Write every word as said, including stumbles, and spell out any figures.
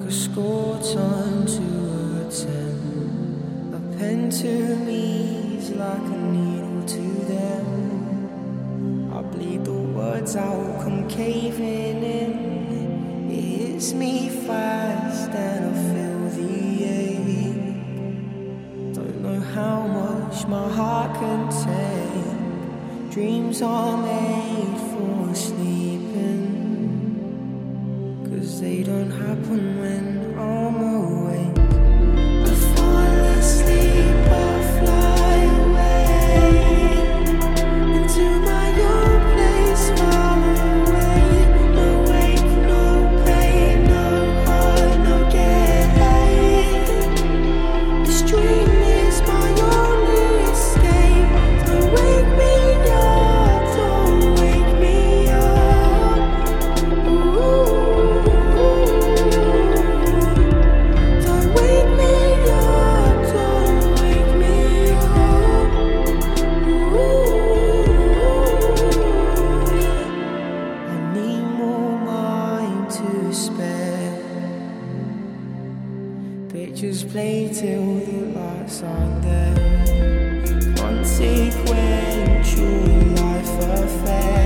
a score time to attend. A pen to me is like a needle to them. I bleed the words out, come caving in. It hits me fast and I feel the ache. Don't know how much my heart can take. Dreams are made for sleeping, 'cause they don't happen when I'm awake. I fall asleep, I fly away into my own place far away. No wake, no pain, no heart, no gain. This dream is my only escape. Don't wake me up, don't wake me up. Ooh, don't wake me up, don't wake me up. Ooh, I need more mind to spare. Pictures play till the lights aren't there. Consequential life affair.